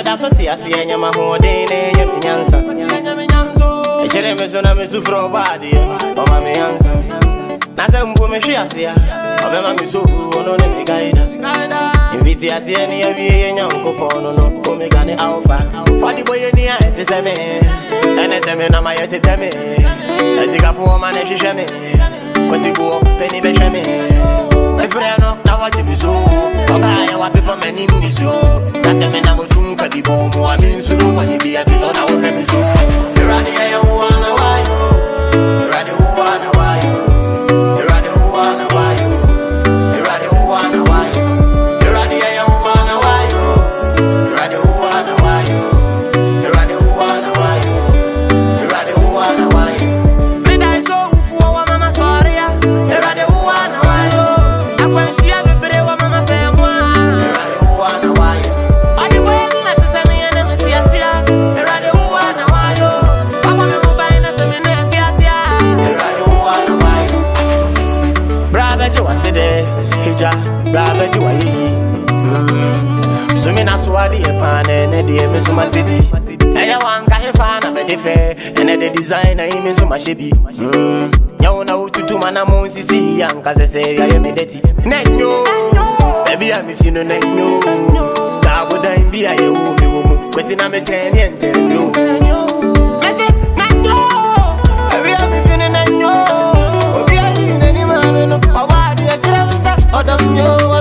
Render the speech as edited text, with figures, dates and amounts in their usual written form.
that's I see any my whole day, and answer. A Jeremy son of Miss Fro body, or my answer. Nasam woman, she has here. I'm a so on any guide. If it's any of you, young coupon, no, Omega Alpha. For the boy in the eye, it's a man. And it's a man, I'm a yet to tell me. I think I for man, she shame me. Cause you go up, penny betray me. If I know, now what you be so. I want people many in this show. That's a man, I was soon cut the bomb. I mean, so nobody be a piece on our family. You're ready, I wanna why you. You're ready, wanna why you. Rabbit, you are swimming as what the pan and the Miss City. I want to find a better and the designer in so much shabby. You know to do man, I'm on CC, young, cause I say I am a dirty. No, baby, I'm if you know, no. I would I be a woman, question I'm a 10 and 10. No, baby, I'm if you know, no. Be a in any man, or why do you tell us? Or don't you?